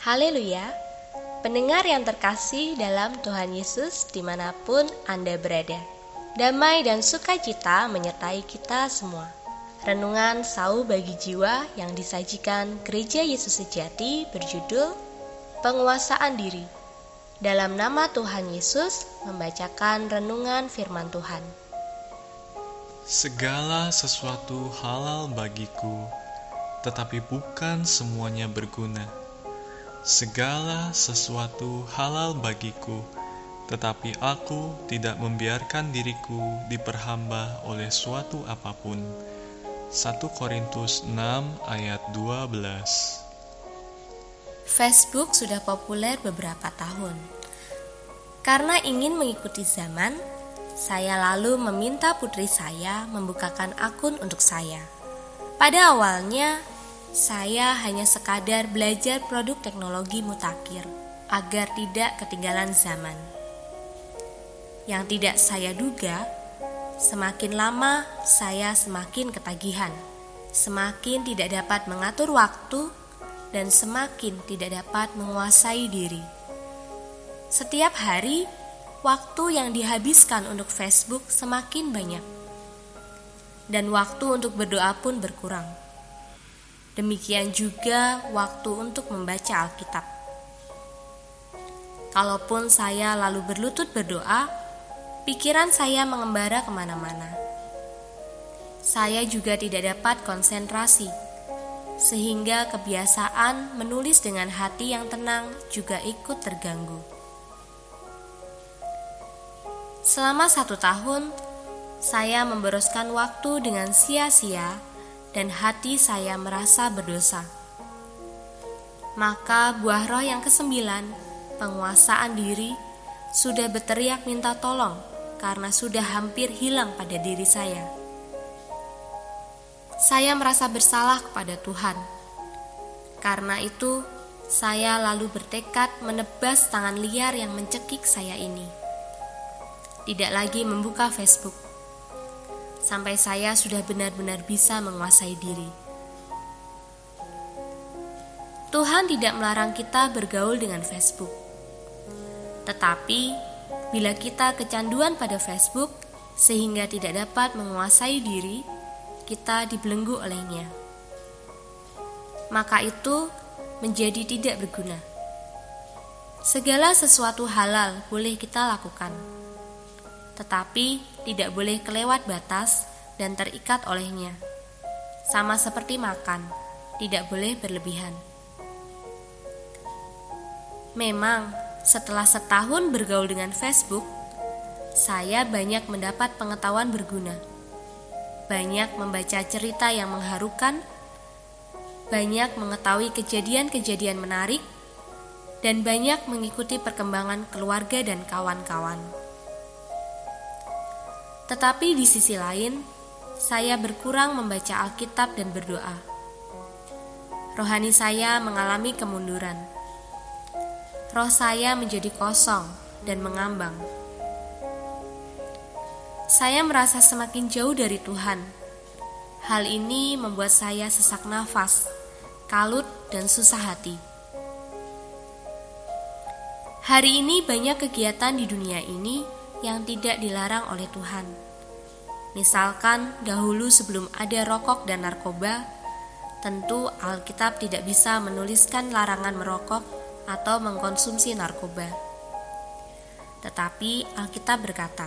Haleluya, pendengar yang terkasih dalam Tuhan Yesus dimanapun Anda berada. Damai dan sukacita menyertai kita semua. Renungan Sau bagi Jiwa yang disajikan Gereja Yesus Sejati berjudul Penguasaan Diri. Dalam nama Tuhan Yesus membacakan renungan firman Tuhan. Segala sesuatu halal bagiku, tetapi bukan semuanya berguna. Segala sesuatu halal bagiku, tetapi aku tidak membiarkan diriku diperhamba oleh suatu apapun. 1 Korintus 6 ayat 12. Facebook sudah populer beberapa tahun. Karena ingin mengikuti zaman, saya lalu meminta putri saya membukakan akun untuk saya. Pada awalnya, saya hanya sekadar belajar produk teknologi mutakhir agar tidak ketinggalan zaman. Yang tidak saya duga, semakin lama saya semakin ketagihan, semakin tidak dapat mengatur waktu, dan semakin tidak dapat menguasai diri. Setiap hari, waktu yang dihabiskan untuk Facebook semakin banyak, dan waktu untuk berdoa pun berkurang. Demikian juga waktu untuk membaca Alkitab. Kalaupun saya lalu berlutut berdoa, pikiran saya mengembara kemana-mana. Saya juga tidak dapat konsentrasi, sehingga kebiasaan menulis dengan hati yang tenang juga ikut terganggu. Selama 1 tahun, saya memboroskan waktu dengan sia-sia, dan hati saya merasa berdosa. Maka buah roh yang ke-9, penguasaan diri, sudah berteriak minta tolong karena sudah hampir hilang pada diri saya. Saya merasa bersalah kepada Tuhan. Karena itu, saya lalu bertekad menebas tangan liar yang mencekik saya ini. Tidak lagi membuka Facebook, sampai saya sudah benar-benar bisa menguasai diri. Tuhan tidak melarang kita bergaul dengan Facebook. Tetapi, bila kita kecanduan pada Facebook sehingga tidak dapat menguasai diri, kita dibelenggu olehnya. Maka itu menjadi tidak berguna. Segala sesuatu halal boleh kita lakukan, tetapi tidak boleh kelewat batas dan terikat olehnya. Sama seperti makan, tidak boleh berlebihan. Memang, setelah setahun bergaul dengan Facebook, saya banyak mendapat pengetahuan berguna. Banyak membaca cerita yang mengharukan, banyak mengetahui kejadian-kejadian menarik, dan banyak mengikuti perkembangan keluarga dan kawan-kawan. Tetapi di sisi lain, saya berkurang membaca Alkitab dan berdoa. Rohani saya mengalami kemunduran. Roh saya menjadi kosong dan mengambang. Saya merasa semakin jauh dari Tuhan. Hal ini membuat saya sesak nafas, kalut, dan susah hati. Hari ini banyak kegiatan di dunia ini yang tidak dilarang oleh Tuhan. Misalkan dahulu sebelum ada rokok dan narkoba, tentu Alkitab tidak bisa menuliskan larangan merokok atau mengkonsumsi narkoba. Tetapi Alkitab berkata,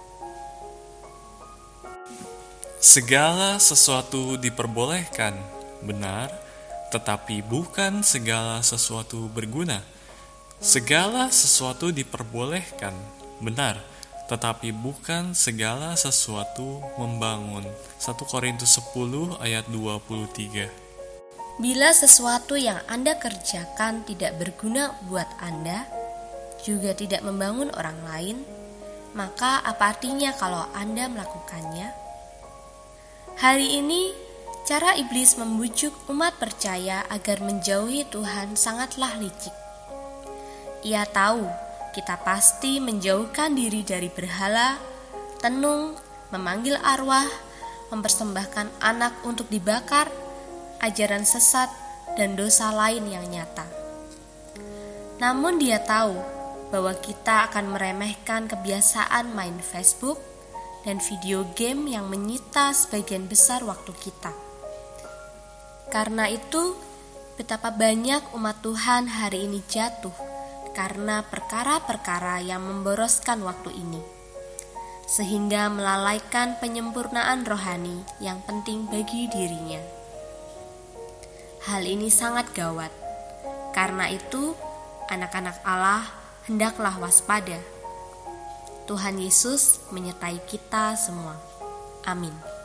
Segala sesuatu diperbolehkan, benar, tetapi bukan segala sesuatu berguna. Segala sesuatu diperbolehkan, benar, tetapi bukan segala sesuatu membangun. 1 Korintus 10 ayat 23. bila sesuatu yang Anda kerjakan tidak berguna buat Anda, juga tidak membangun orang lain, maka apa artinya kalau Anda melakukannya? Hari ini, cara iblis membujuk umat percaya agar menjauhi Tuhan sangatlah licik. Ia tahu kita pasti menjauhkan diri dari berhala, tenung, memanggil arwah, mempersembahkan anak untuk dibakar, ajaran sesat, dan dosa lain yang nyata. Namun dia tahu bahwa kita akan meremehkan kebiasaan main Facebook dan video game yang menyita sebagian besar waktu kita. Karena itu, betapa banyak umat Tuhan hari ini jatuh karena perkara-perkara yang memboroskan waktu ini, sehingga melalaikan penyempurnaan rohani yang penting bagi dirinya. Hal ini sangat gawat. Karena itu, anak-anak Allah hendaklah waspada. Tuhan Yesus menyertai kita semua. Amin.